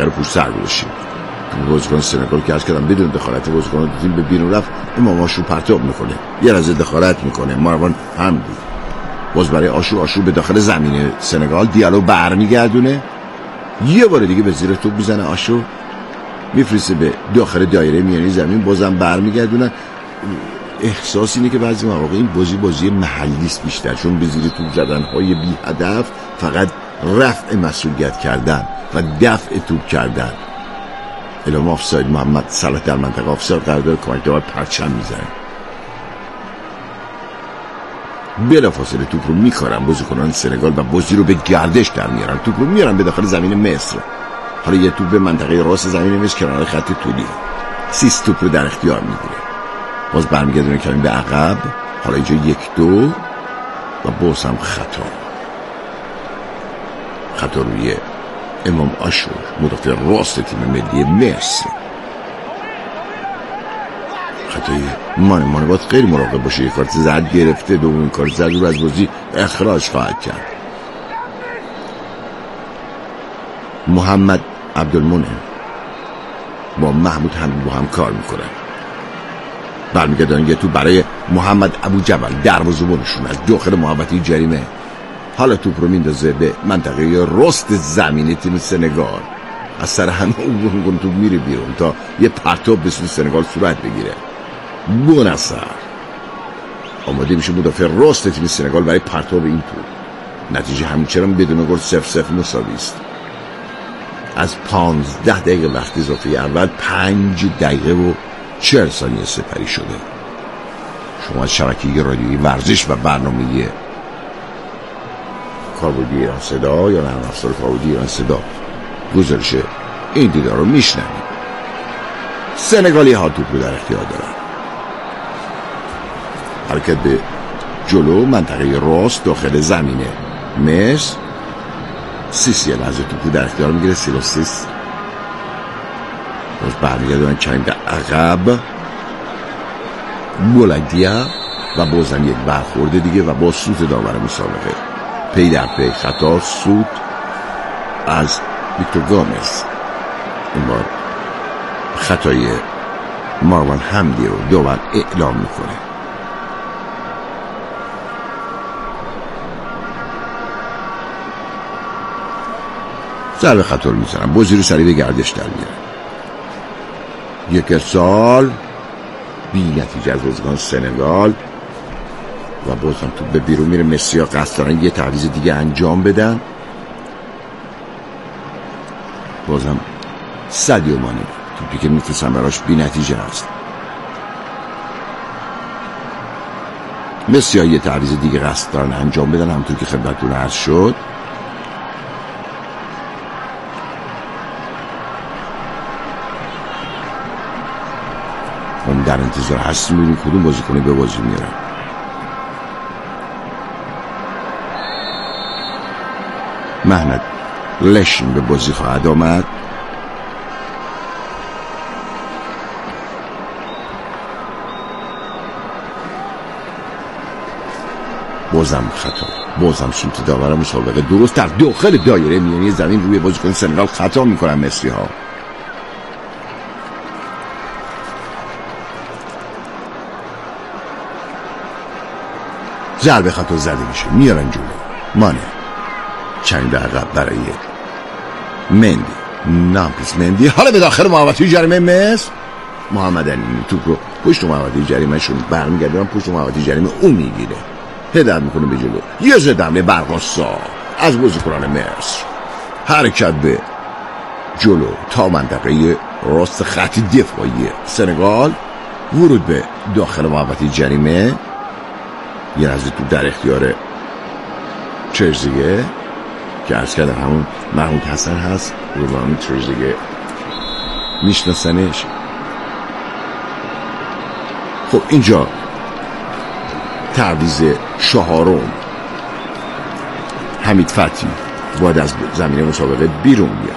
منطقه رو پشت سر گذاشتیم. بازیکن سنگال که عرض کردم بدون دخالت بازیکن تیم به بیرون رفت. امام آشور پرتاب میکنه، یه لحظه دخالت میکنه، مروان حمدی باز برای آشور به داخل زمین سنگال، دیالو برمیگردونه، یه بار دیگه به زیر توپ میزنه، آشور میفرسته به داخل دایره میانی زمین، بازم برمیگردونن. احساس اینه که بعضی مواقع این بازی محلی است بیشتر، چون به زیر توپ زدن‌های بی هدف فقط رفع مسئولیت کردن و دفع توپ کردن. اعلام آفساید، محمد صلاح در منطقه آفساید قرار داره، کمک داور پرچم میزنه. بلافاصله توپ رو میکارن بازیکنان سنگال و بازی رو به گردش در میارن، توپ رو میارن به داخل زمین مصر. حالا یه توپ به منطقه راست زمین مصر کنار خط طولی، سیس توپ رو در اختیار میگیره، باز برمیگردونه کمی به عقب. حالا اینجا 1-2 و باز هم خطا روی امام آشور مدافع راست تیم ملی مصر. خطای مانه باید خیلی مراقب باشه، یک کارت زرد گرفته، دومین کارت زرد رو از بازی اخراج خواهد کرد. محمد عبدالمنعم با محمود حمید با هم کار میکنن، برمیگردن یه تو برای محمد ابوجبل دروازه‌بانشون از داخل محوطه جریمه. حالا توپ رو میندازه به منطقه راست زمین تیم سنگال، از سر همه اون توپ میره بیرون تا یه پرتاب به سوی سنگال صورت بگیره. بونصر آماده میشه مدافع راست تیم سنگال برای پرتاب این توپ. نتیجه همچنان بدون گل 0-0 مساوی است. از 15 دقیقه وقت اضافه اول 5 دقیقه و 40 ثانیه سپری شده. شما از شبکه رادیویی ورزش و برنامه کاربردی ایران صدا یا نرم افزار کاربردی ایران صدا گزارش این دیدار رو میشنوید. سنگالی ها توپ رو در اختیار دارن، حرکت به جلو منطقه راست داخل زمین مصر. سیسی لحظه توپ رو در اختیار میگیره، سیس باز برمیگردن کمی به عقب، بولدیا و بازم یک برخورده دیگه و با سوت داور مسابقه. پی در پی خطا، سوت از ویکتور گامز. این بار خطای مروان حمدی رو داور اعلام میکنه. ضربه خطا رو میزنن، بازی رو سریع به گردش در میارن. یک ارسال بی نتیجه از بازیکن سنگال و بازم تو به بیرون میره. مسی ها قصد دارن یه تعویض دیگه انجام بدن. بازم سادیو مانه توپی که میفرستن براش بی نتیجه هست. مسی ها یه تعویض دیگه قصد دارن انجام بدن، همونطور که خدمتتون عرض شد. هم در انتظار هستیم ببینیم کدوم بازیکنی به بازی میارن. مهند لشین به بازی خواهد آمد. بازم خطا، بازم سوت داور مسابقه درست در داخل دایره میانی زمین روی بازیکن سنگال خطا میکنن مصری ها. ضربه خطا زده میشه، میارن جلو. مانه چند عقب برای مندی، نامپیس مندی. حالا به داخل محوطه جریمه مصر. محمد علی توپ رو پشت محوطه جریمه شون برمیگردونن، پشت محوطه جریمه اون میگیره، هدایت میکنه به جلو. یه ضد حمله برقصا از بازیکنان مصر، حرکت به جلو تا منطقه راست خط دفاعی سنگال، ورود به داخل محوطه جریمه. یه از تو در اختیار ترزیگه که عرض کردم همون محمود حسن هست، روانی ترزیگه میشناسنش. خب اینجا تعویض چهارم، حمید فتحی باید از زمین مسابقه بیرون بیاد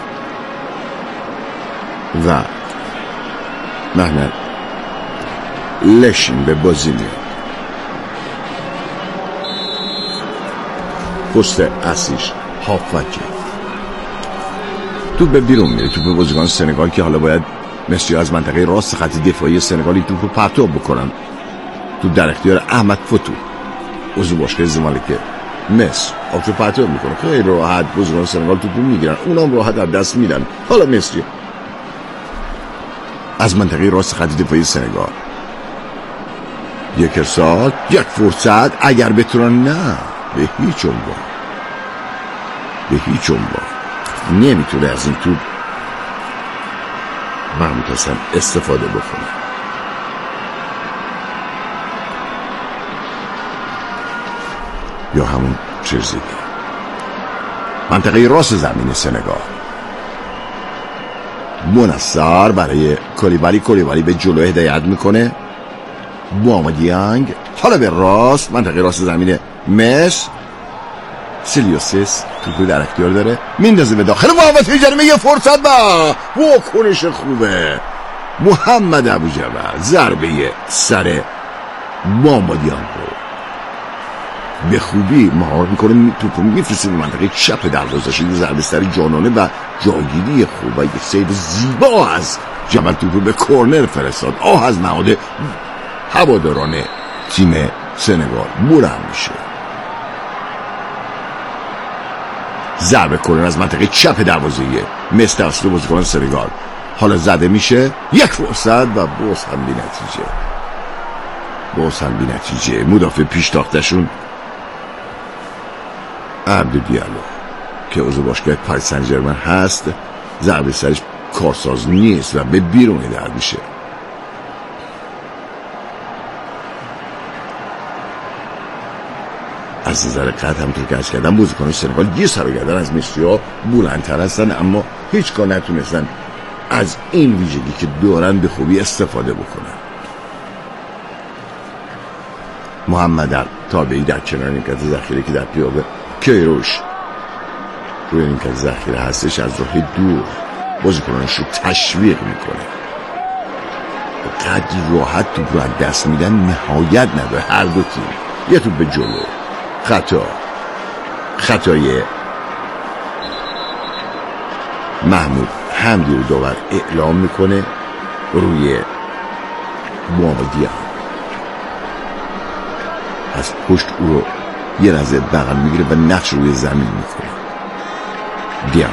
و مهند لشین به بازی میاد. پست اصلیش هافبکه. توپ به بیرون میره. توپ به بازیکن سنگال که حالا باید مسی از منطقه راست خط دفاعی سنگالی توپ رو پرتاب بکنن. توپ در اختیار احمد فتو، عضو باشگاه زمالک مصر. آبشو پرتاب میکنه خیلی راحت. بازیکن سنگال توپ رو میگیرن، اونام راحت از دست میدن. حالا مسی از منطقه راست خط دفاعی سنگال، یک ارسال، یک فرصت، اگر بتونن. نه، به هیچ عنوان نمیتونه از این توپ محمود حسن استفاده بکنه. یا همون چیزی منطقه راست زمین سنگال، منصر برای کولیبالی به جلو هدایت میکنه. محمد دیانگ حالا به راست منطقه راست زمین مصر. سیلیوسیس توپو در اختیار داره، میندازه به داخل محوطه جریمه. یه فرصت با واکنش خوبه محمد ابوجبل، ضربه سر محمد دیانگ رو به خوبی مهار میکنه، توپو میفرسته به منطقه چپ دروازه. یه ضربه سر جانانه و جاگیری خوب و یک سیو زیبا از جبل. توپو به کورنر فرستاد. از نهاد هواداران تیم سنگال بلند میشه. ضربه کورنر از منطقه چپ دروازه مصر توسط بازیکن سنگال. حالا زده میشه، یک فرصت و باز هم بی نتیجه. مدافع پیش تاختشون عبد دیالو که عضو باشگاه پاریس سن ژرمن هست، ضربه سرش کارساز نیست و به بیرون هدایت میشه. از نظر قد همونطور که عرض کردم بازیکنان سنگال یه سر و گردن از مصری‌ها بلندتر هستن، اما هیچگاه نتونستن از این ویژگی که دارن به خوبی استفاده بکنن. محمد تابعی در کنار نیمکت ذخیره که در پیابه کیروش روی نیمکت ذخیره هستش، از راه دور بازیکنانش رو تشویق میکنه. قدر راحت توپ رو از دست میدن نهایت نداره هر دو تیم. یه توپ به جلو، خطای محمود حمدی رو داور اعلام میکنه روی محمد دیانگ. از پشت او رو یه لحظه بغل میگیره و نقش روی زمین میکنه. دیانگ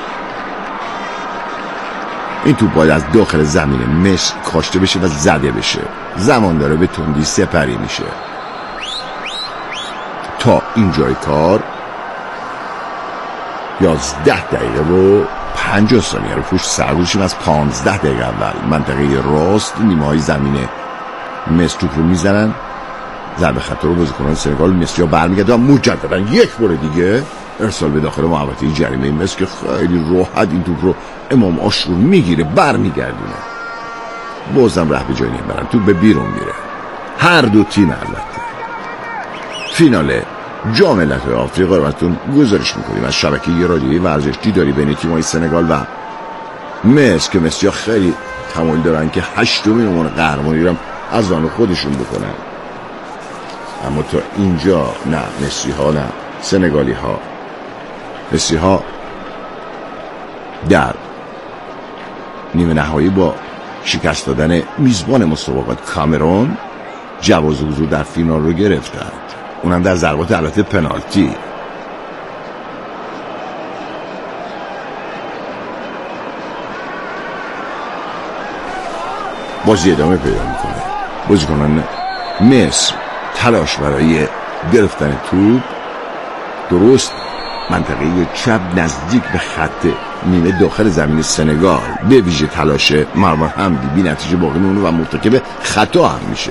این توپ باید از داخل زمین مصر کاشته بشه و زده بشه. زمان داره به تندی سپری میشه. تا اینجای کار 11 دقیقه و 50 ثانیه رو پشت سر گذاشتیم. از 15 دقیقه اول منطقه راست نیمه های زمین مصر توپ رو میزنن. ضربه خطا رو بازیکنان سنگال مصری‌ها برمیگردن و مجددا یک بار دیگه ارسال به داخل محوطه جریمه مصر که خیلی راحت این توپ رو امام آشور میگیره برمیگردونه. بازم ره به جای نمیبرن، توپ به بیرون میره. هر دو تیم البته فینال جام ملت‌های آفریقا رو براتون گزارش میکنیم از شبکه رادیویی ورزش دیداری بین تیم‌های سنگال و مصر که مصری‌ها خیلی تمایل دارن که 8مین عنوان قهرمانی رو از آن خودشون بکنن. اما تا اینجا نه مصری‌ها نه سنگالی‌ها. مصری‌ها در نیمه نهایی با شکست دادن میزبان مسابقات کامرون جواز حضور در فینال رو گرفتند، اونم در ضربات البته پنالتی. بازی ادامه پیدا میکنه. بازیکنان مصر تلاش برای گرفتن توپ درست منطقه چپ نزدیک به خط نیمه داخل زمین سنگال، به ویژه تلاش مروان حمدی بی نتیجه باقی میمونه و مرتکب خطا هم میشه.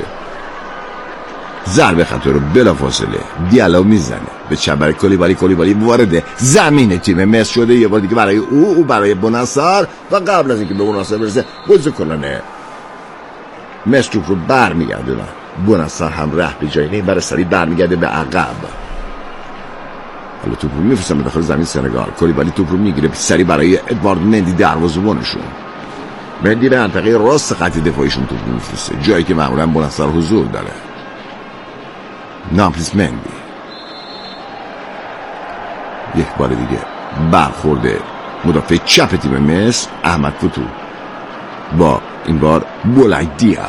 ضربه خطا رو بلافاصله دیالو میزنه به چبر کولیبالی وارد زمین تیم مصر شده. یه بار دیگه برای او برای بنصر و قبل از اینکه به بنصر برسه بازیکنان مصر توپ رو برمیگردونن. بنصر هم ره به جایی نه، برای سری برمیگرده به عقب. حالا توپ رو میفرستن به داخل زمین سنگال. کولیبالی توپ رو میگیره سری برای ادوارد مندی دروازه‌بانشون. مندی به منطقه راست خط دفاعیشون توپ میفرسته، جایی که معمولا بنصر حضور داره. نامپلیس مندی یک بار دیگه برخورده مدافع چپ تیم مصر احمد فتوح با این بار بولایدیا.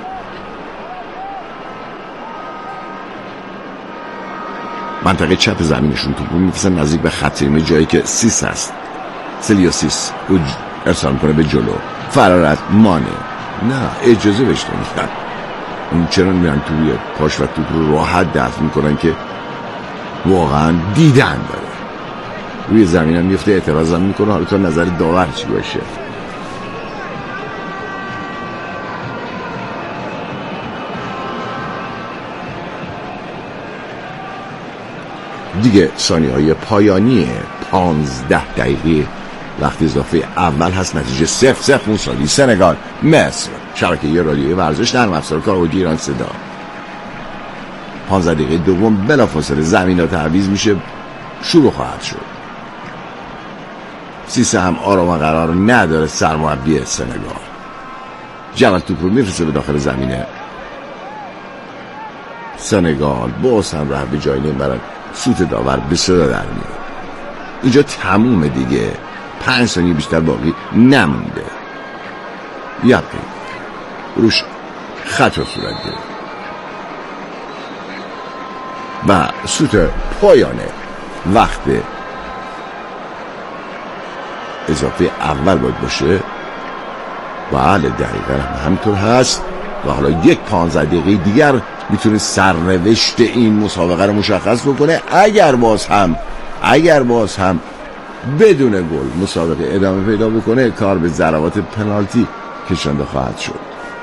منطقه چپ زمینشون توپو میفرستن نزدیک به خط ایمه، جایی که سیس هست. سلیاسیس او ارسال میکنه به جلو. فرارت مانه نه اجازه بهش نمیدن. اون چرا میرن توی پاش و توپ رو راحت دفع میکنن که واقعا دیدن داره. روی زمین هم میفته، اعتراض هم میکنه. حالا تو نظر داور چی باشه؟ دیگه ثانیه‌های پایانی 15 دقیقه وقت اضافه اول هست. نتیجه 0-0 مساوی. سنگال مصر. شبکه رادیویی ورزش نرم افزار کارگردانی ایران صدا. 15 دقیقه دوم بلافاصله زمین تعویض میشه، شروع خواهد شد. سیسه هم آرام قرار نداره. سرمربی سنگال جواد توپ رو میفرسته به داخل زمینه. سنگال باز هم ره به جایی نمیبرن. سوت داور به صدا در میاد. اینجا تموم دیگه. 5 ثانیه بیشتر باقی نمونده. یقین روش خطا صورت گرفت و سوت پایانه وقت اضافه اول باید باشه. بله دقیقا همینطور هست و حالا یک 15 دقیقه دیگر میتونه سرنوشت این مسابقه رو مشخص بکنه. اگر باز هم بدون گل مسابقه ادامه پیدا بکنه، کار به ضربات پنالتی کشانده خواهد شد.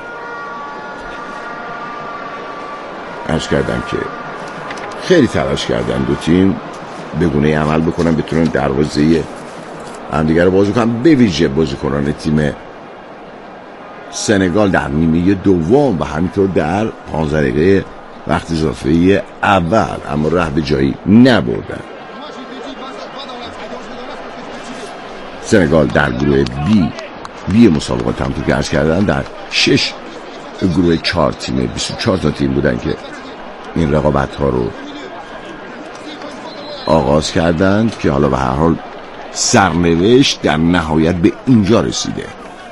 عرض کردم که خیلی تلاش کردن دو تیم به گونه عمل بکنن بتونن دروازه همدیگر رو باز کنن، به ویژه بازیکنان تیم سنگال در نیمه دوم و همینطور در 15 دقیقه وقت اضافه اول، اما ره به جایی نبردن. سنگال در گروه بی مسابقات همونطور که عرض کردن در 6 گروه 4 تیمه 24 تا تیم بودن که این رقابت ها رو آغاز کردند که حالا به هر حال سرنوشت در نهایت به اینجا رسیده.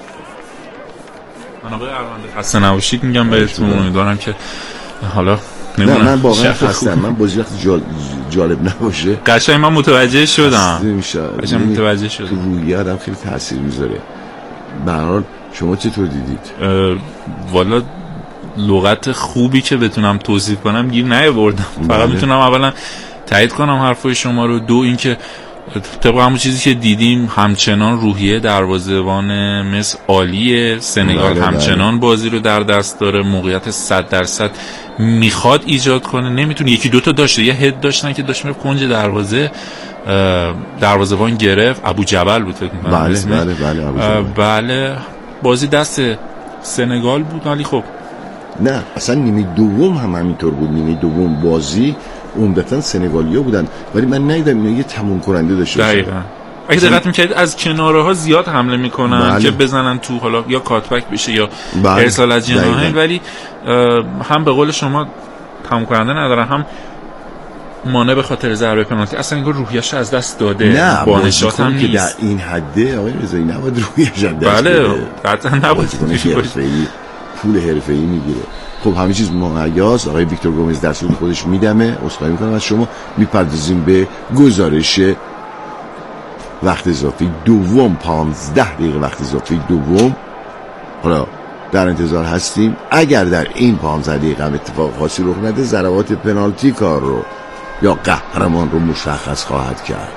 من آقای ارمنده خسته نباشید میگم بهتون. امیدوارم که حالا نه من واقعا خستم. من بازی وقتی جالب نباشه قشنگ من متوجه شدم. قشنگ متوجه شدم. تو روی آدم خیلی تاثیر میذاره. به هر حال شما چطور دیدید؟ والا لغت خوبی که بتونم توصیف کنم گیر نیاوردم. فقط میتونم اولا تایید کنم حرفای شما رو. دو اینکه طبق همون چیزی که دیدیم همچنان روحیه دروازه‌بان مصر عالیه. سنگال همچنان بازی رو در دست داره، موقعیت 100% میخواد ایجاد کنه، نمیتونه. یکی دوتا داشته، یه هد داشتن که داشت میرفت کنج دروازه‌بان گرفت. ابو جبل بود فکر کنم. بله بازی دست سنگال بود. ولی خب نه اصلا نیمه دوم هم همینطور بود. نیمه دوم بازی عمدتاً سنگالیا بودن، ولی من ندیدم اینا یه تموم کننده داشته باشه. دقیقاً اگه دقت می‌کردید از کناره ها زیاد حمله میکنن که بزنن تو، حالا یا کاتبک بشه یا ارسال از جناحین، ولی هم به قول شما تموم کننده ندارن، هم مانع به خاطر ضربه پنالتی. اصلا انگار روحیه‌اش از دست داده. نه بانشات هم که در این حده آقای رضایی نباید روحیه‌اش از دست بده. بله قطعا نباید. پول حرفه‌ای میگیره. خب همه چیز مهیاست. آقای ویکتور گومز دستور خودش میدمه. عذرخواهی میکنم از شما. میپردازیم به گزارش وقت اضافه دوم. 15 دقیقه وقت اضافه دوم. حالا در انتظار هستیم اگر در این 15 دقیقه هم اتفاق خاصی رخ نده، ضربات پنالتی کار رو یا قهرمان رو مشخص خواهد کرد.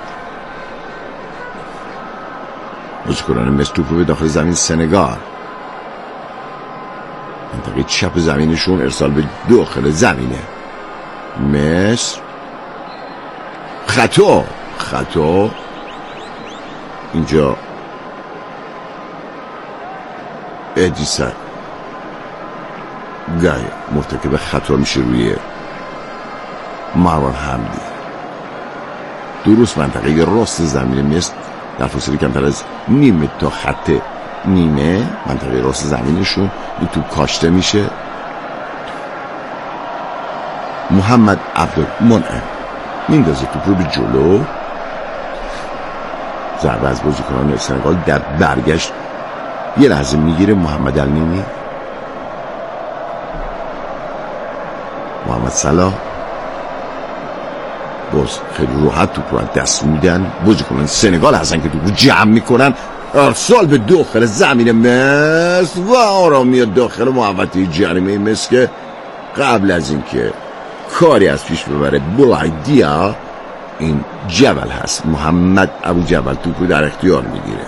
بازیکنان مصر توپ رو به داخل زمین سنگال، منطقه چپ زمینشون ارسال به داخل زمینه مصر. خطا اینجا ادیسن گای مرتکب خطا میشه روی مروان حمدی. درست منطقه راست زمین مصر در فاصله کمتر از نیمه تا خط نیمه منطقه راست زمینشون این توپ کاشته میشه. محمد عبدالمنعم میندازه توپ رو به جلو. ضربه از بازیکنان سنگال در برگشت یه لحظه میگیره محمد النینی، محمد صلاح باز خیلی راحت توپ رو دست میدن. بازیکنان سنگال هستن که توپ رو جمع میکنن، ارسال به داخل زمین مصر و آرامی داخل محوطه جریمه مصر که قبل از اینکه کاری از پیش ببره بلایدیا، این جبل هست، محمد ابو جبل توپ رو در اختیار میگیره.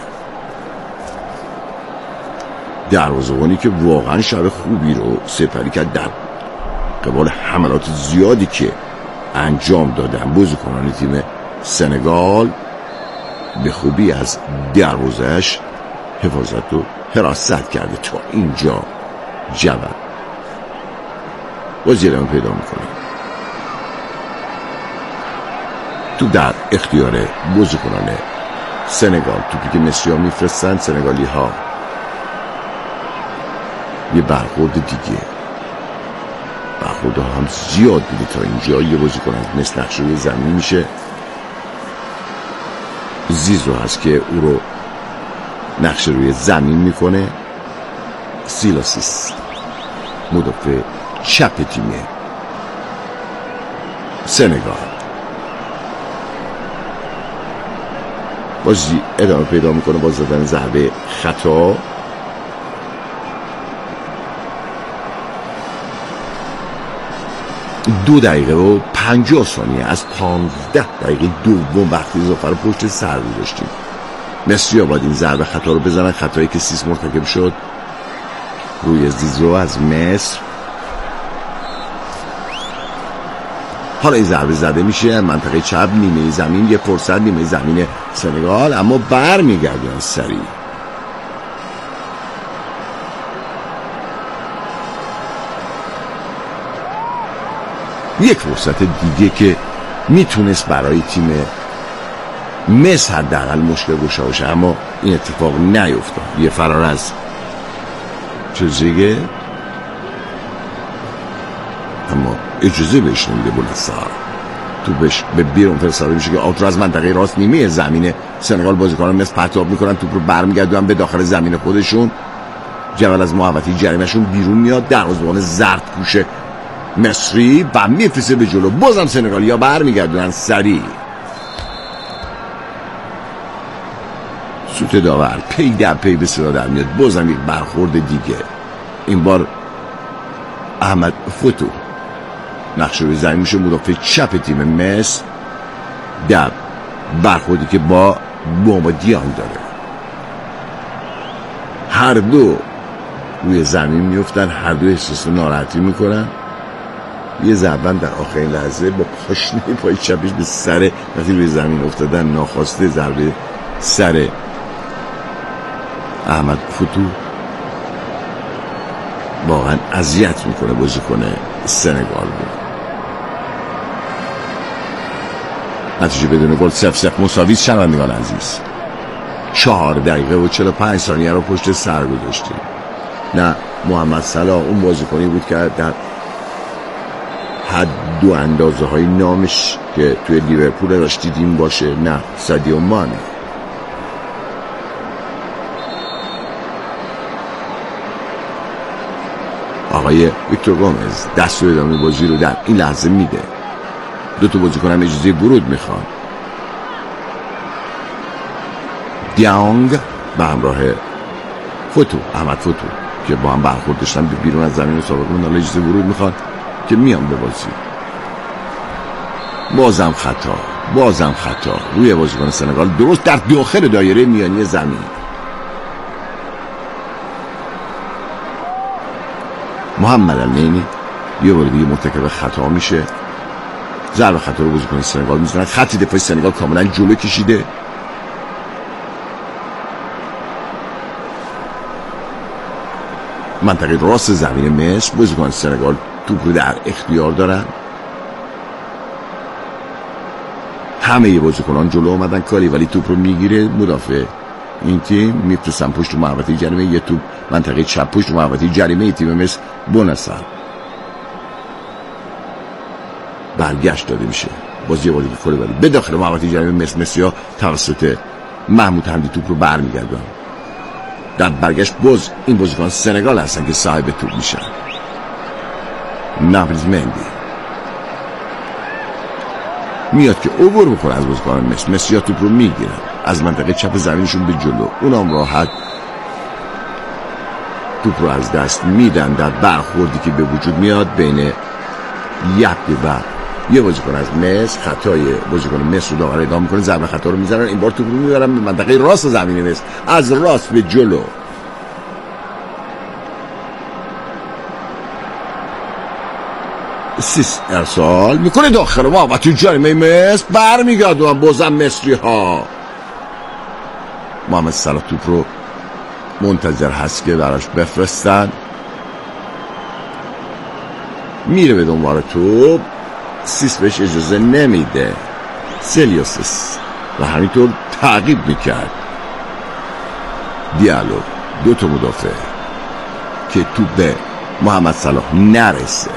دروازه‌بانی که واقعا شب خوبی رو سپری کرد در قبال حملات زیادی که انجام دادن بازیکنان تیم سنگال، به خوبی از دروازه‌اش حفاظت و حراست کرده. تا اینجا جبل بازی رو پیدا میکنه. تو در اختیار بازیکنان سنگال، توپی که مصری ها میفرستن، سنگالی ها یه برخورد دیگه، برخورد ها هم زیاد بوده تا اینجا. یه بازیکن از مثل نقش روی زمین میشه، زیزو هست که او رو نقش روی زمین میکنه. سیلاسیس مدافع چپ تیم سنگال. بازی ادامه پیدا میکنه با زدن ضربه خطا. دو دقیقه و 50 ثانیه از 15 دقیقه دوم وقتی اضافه رو پشت سر گذاشتیم. مصری ها باید این ضربه خطا رو بزنن، خطایی که سیس مرتکب شد روی زیزو از مصر. حالا این ضربه زده میشه منطقه چپ نیمه زمین، یه فرصت نیمه زمین سنگال، اما بر میگردن سریع. یک فرصت دیگه که میتونست برای تیم مصر حداقل مشکل گشا باشه، اما این اتفاق نیفتاد. یه فرار از چیزیه اما اجازه بهش نمیده. بلسار تو بهش به بیرون فرستاده میشه که آوت رو از منطقه راست نیمه زمین سنگال بازیکنان مصر پرتاب میکنن، توپ رو برمیگردونن به داخل زمین خودشون. جبل از محوطه جریمه‌شون بیرون میاد، دروازه‌بان زردپوش مصری و میفرسته به جلو. بازم سنگالیا برمیگردونن سریع. سوت داور پی در پی به صدا در میاد. بازم یک برخورد دیگه، این بار احمد فتو نقش روی زمین میشه، مدافع چپ تیم مصر، در برخوردی که با بومبادیان داره. هر دو روی زمین میفتن، هر دو احساس ناراحتی میکنن. یه ضربه در آخرین لحظه با پاشنه پای چپش به سر وقتی روی زمین افتادن، ناخواسته ضربه سر احمد فتو واقعا اذیت میکنه بازیکن سنگال بود. نتیجه بدون گل 0-0 مساوی. شنوندگان عزیز، 4 دقیقه و 45 ثانیه رو پشت سر گذاشتیم. نه محمد صلاح اون بازیکنی بود که در حد و اندازه های نامش که توی لیورپول داشت دیدیم باشه، نه سادیو مانه. آقای ویکتور گومز دست و ادامه بازی رو در این لحظه میده. دو تا بازیکن هم اجازه ورود میخوان. دیانگ به همراه فتو، احمد فتو که با هم برخورد داشتن به بیرون از زمین مسابقه کنن، حالا اجازه ورود میخوان که میان به بازی. بازم خطا روی بازیکن سنگال، درست در داخل دایره میانی زمین. محمد النینی یه بار دیگه مرتکب خطا میشه. ضربه خطا رو بازیکن سنگال میزنن. خط دفاعی سنگال کاملا جلو کشیده. منطقه راست زمین مصر، بازیکن سنگال توپ رو در اختیار دارن. همه ی بازیکنان جلو اومدن کاری، ولی توپ رو میگیره مدافع این تیم، میفرستن پشت محوطه جریمه. یه توپ منطقه چپ پشت محوطه جریمه تیم مصر بونسر برگشت داده میشه. بازی ولی به داخل محوطه جریمه مصری ها توسط محمود حمدی توپ رو برمیگردن. در برگشت باز این بازیکن سنگال هستن که صاحب توپ میشن. ناپلیس مندی میاد که عبور بکنه از بازیکن مصری. توپ رو میگیرن از منطقه چپ زمینشون به جلو، اونم راحت توپ رو از دست میدن در برخوردی که به وجود میاد بین یپی و یه بازیکن از مصر. خطای بازیکن مصر رو داور ادامه میکنه، ضربه خطا رو میزنن. این بار توپ رو میبرن به منطقه راست زمین مصر، از راست به جلو. سیس ارسال میکنه داخل محوطه جریمه مصر، برمیگردن بازم مصری ها. محمد صلاح توپ رو منتظر هست که براش بفرستن، میره به دنبال توپ. سیس بهش اجازه نمیده، سلیوسس و همینطور تعقیب میکرد. دیالو دوتا مدافع که توپ به محمد صلاح نرسه.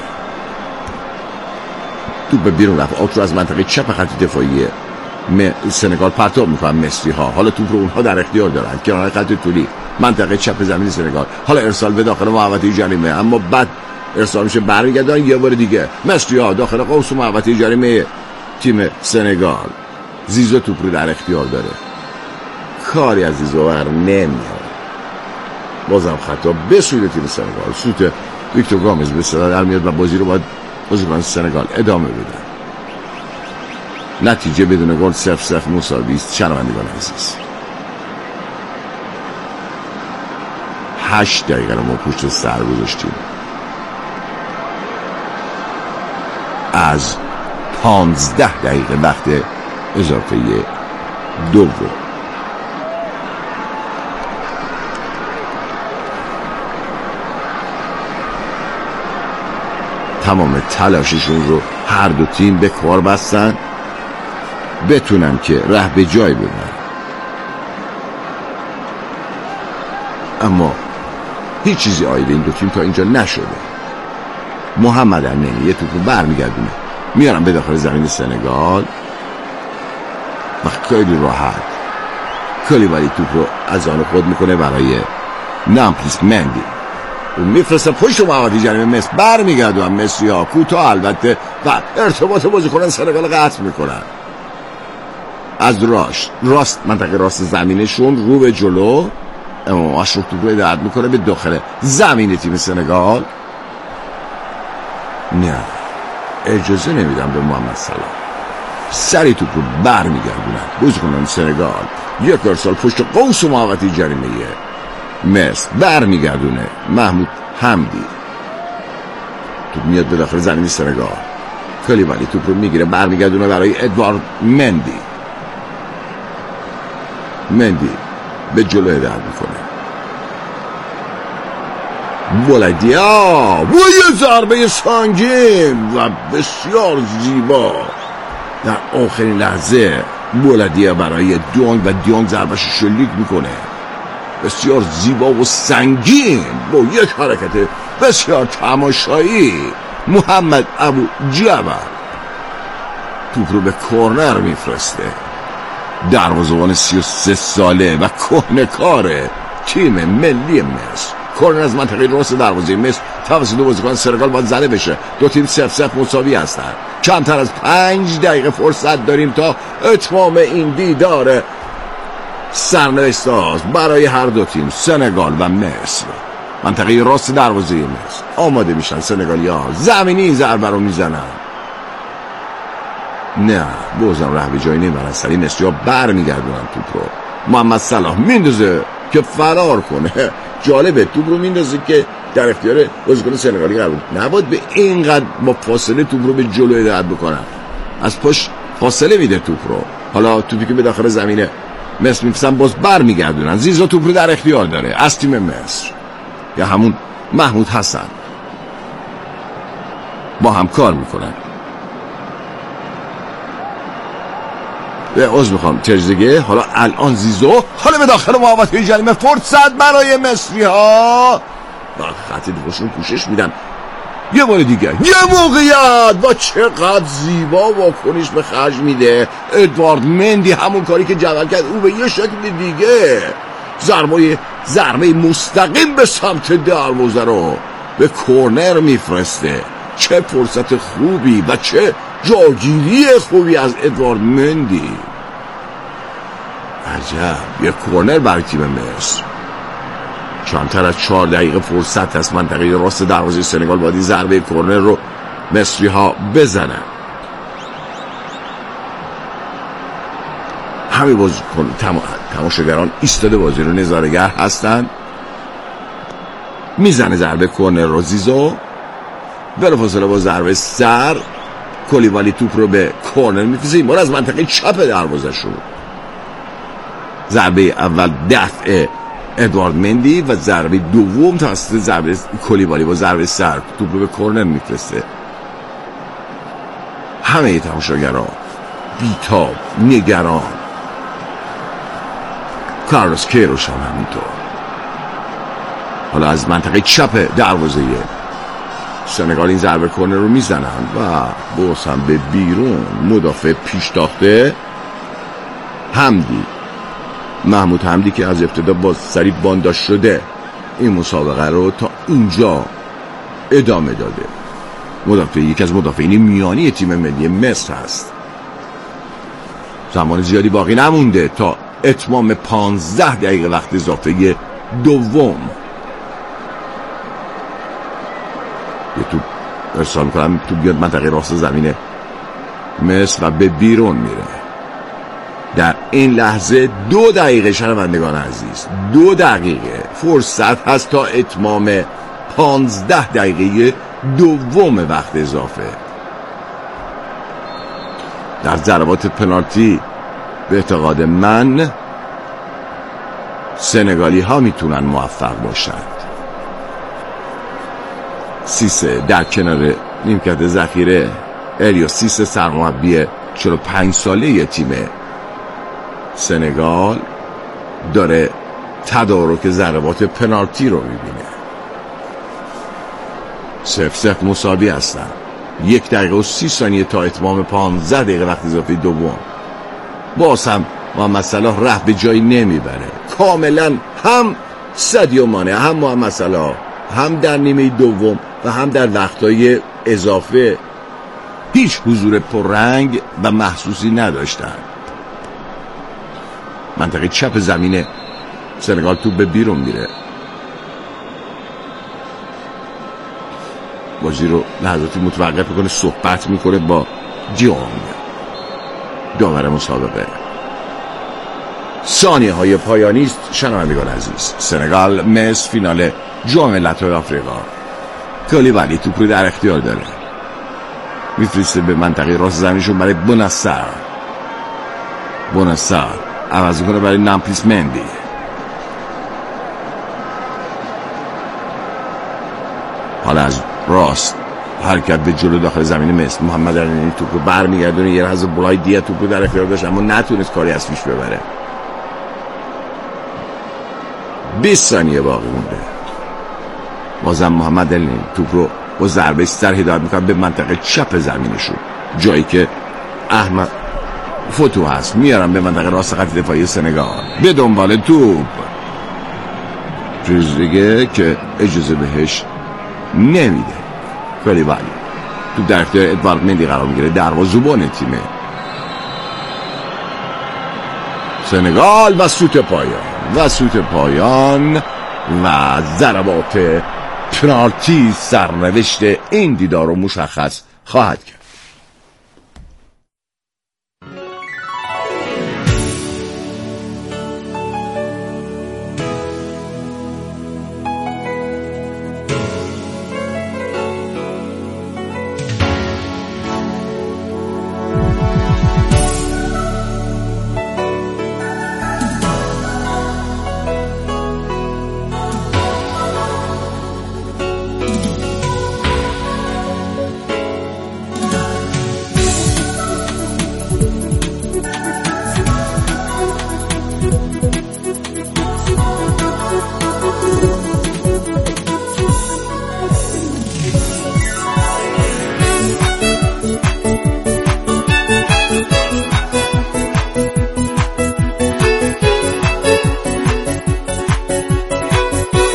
توپ به بیرون رفت. آوت رو از منطقه چپ خط دفاعی سنگال پرتاب میکنن مصری ها. حالا توپ رو اونها در اختیار دارن کنار خط طولی منطقه چپ زمین سنگال. حالا ارسال به داخل محوطه جریمه، اما بعد ارسال میشه برمیگردن یه بار دیگه مصری ها داخل قوس محوطه جریمه تیم سنگال. زیزو توپ رو در اختیار داره، کاری از زیزو بر نمیاد. بازم خطا به سوی تیم سنگال. سوت ویکتور گامز به صدا در میاد و بازی رو باید بازیکن سنگال ادامه بدن. نتیجه بدون گل 0-0 مساوی است. شنوندگان عزیز 8 دقیقه رو ما پشت سر گذاشتیم از 15 دقیقه وقت اضافه دوم. تمام تلاششون رو هر دو تیم به کار بستن بتونن که ره به جای ببرن، اما هیچ چیزی آیده این دو تیم تا اینجا نشده. محمد امینی یه توپ رو برمیگردونه، میارن به داخل زمین سنگال و خیلی راحت کلیبالی توپ رو از آن خود میکنه برای ناپلیس مندی. اون میفرسته پشت محوطه جریمه مصر، برمیگردن مصری ها کوتاه البته و ارتباط بازیکنان سنگال قطع میکنن. از راست منطقه راست زمینشون رو به جلو. امام اشرف توپ رو هدایت میکنه به داخل زمین تیم سنگال. نه اجازه نمیدم به محمد صلاح. سری توپ رو برمیگردونن بازیکنان سنگال. یک ارسال پشت قوس و محوطه جریمه مصر، برمیگردونه محمود حمدی. توپ میاد به داخل زمین سنگال. کلیبالی توپ رو میگیره برمیگردونه برای ادوارد مندی به جلو هدایت میکنه. بولدیا و یه ضربه سنگین و بسیار زیبا در آخرین لحظه. بولدیا برای دیونگ و دیونگ ضربهش شلیک میکنه بسیار زیبا و سنگین با یک حرکت بسیار تماشایی. محمد ابو جبل توپ رو به کورنر میفرسته. دروازه‌بان 33 ساله و کهنه‌کار تیم ملی مصر. کورنر از منطقه راست دروازه مصر توسط بازیکن سنگال باید زده بشه. دو تیم 0-0 مساوی هستند. کمتر از 5 دقیقه فرصت داریم تا اتمام این دیدار سرنوشت‌ساز برای هر دو تیم سنگال و مصر. منطقه راست دروازه مصر آماده میشن. سنگالی‌ها زمینی ضربه رو میزنن. نه بازم ره به جایی نمیبرن. سری مصری‌ها برمیگردونن توپ رو. محمد صلاح میندازه که فرار کنه. جالبه توپ رو میندازه که در اختیار بازیکن سنگالی قرار بود. نباید به اینقدر با فاصله توپ رو به جلو هدایت بکنن. از پشت فاصله میده توپ رو. حالا توپی که به داخل زمین مصر میفرستن باز برمیگردونن. زیزو توپ رو در اختیار داره از تیم مصر یا همون محمود حسن. با هم کار میکنن. عذر میخوام ترزگه. حالا الان زیزو حالا به داخل محوطه جریمه. فرصت برای مصری ها و خط دفاعشون پوشش میدن. یه بار دیگه، یه موقعیت و چقدر زیبا واکنش به خرج میده ادوارد مندی. همون کاری که جبل کرد او به یه شکل دیگه ضربه مستقیم به سمت دروازه رو به کورنر میفرسته. چه فرصت خوبی و چه جاگیری خوبی از ادوارد مندی. عجب، یه کورنر برای تیم مصر. کمتر از 4 دقیقه فرصت از منطقه راست دروازه سنگال باید این ضربه کورنر رو مصری ها بزنن. همه بازیکن تماشاگران ایستاده بازی رو نظاره‌گر هستن. میزنه ضربه کورنر رو زیزو، بلافاصله با ضربه سر کولیبالی توپ رو به کورنر میفرسته، این بار از منطقه چپ دروازه شد. ضربه اول دفع ادوارد مندی و ضربه دوم توسط ضربه کولیبالی با ضربه سر توپ رو به کورنر میفرسته. همه تماشاگران بیتاب، نگران. کارلوس کیروش هم همینطور. حالا از منطقه چپ دروازه سنگال این ضربه کورنر رو میزنن و باز هم به بیرون. مدافع پیش تاخته محمود حمدی که از ابتدا با سری بانداش شده این مسابقه رو تا اینجا ادامه داده. یکی از مدافعین میانی تیم ملی مصر هست. زمان زیادی باقی نمونده تا اتمام 15 دقیقه وقت اضافه دوم. یه توپ ارسال میکنم، توپ بیاد منطقه راست زمین مصر و به بیرون میره. در این لحظه 2 دقیقه شنوندگان عزیز، 2 دقیقه فرصت هست تا اتمام 15 دقیقه دوم وقت اضافه. در ضربات پنالتی به اعتقاد من سنگالی ها میتونن موفق باشند. سیسه در کنار نیمکت ذخیره، الیو سیسه سرمربی 45 ساله تیم سنگال داره تدارک ضربات پنالتی رو میبینه. 0-0 مساوی هستن. 1 دقیقه و 30 ثانیه تا اتمام 15 دقیقه وقت اضافه دوم. باز هم محمد صلاح ره به جایی نمیبره. کاملا هم سادیو مانه هم محمد صلاح هم در نیمه دوم و هم در وقتهای اضافه هیچ حضور پررنگ و محسوسی نداشتن. منطقه چپ زمین سنگال توپ به بیرون میره. بازی رو لحظاتی متوقف میکنه، صحبت میکنه با جیانگ، داور مسابقه. ثانیه های پایانی است شنوندگان عزیز. سنگال مصر فینال جام ملت‌های آفریقا. کولیبالی توپ رو در اختیار داره، میفرسته به منطقه راست زمینشون برای بوناسار عوض کنه برای نامپلیس مندی. حالا از راست حرکت به جلو داخل زمین مصر. محمد علینی توپ رو برمیگردونه. یه لحظه بولای دیه توپ رو در اختیار داشت اما نتونست کاری از پیش ببره. 20 ثانیه باقی مونده. بازم محمد علینی توپ رو با ضربه سر هدایت میکنه به منطقه چپ زمینشون، جایی که احمد فتو هست. میارم به منطقه راست خط دفاعی سنگال به دنبال توپ. چیز دیگه که اجازه بهش نمیده. کولیبالی توپ در اختیار ادوارد مندی قرار میگیره، دروازه‌بان تیم سنگال و سوت پایان و ضربات پنالتی سرنوشت این دیدار رو مشخص خواهد کرد.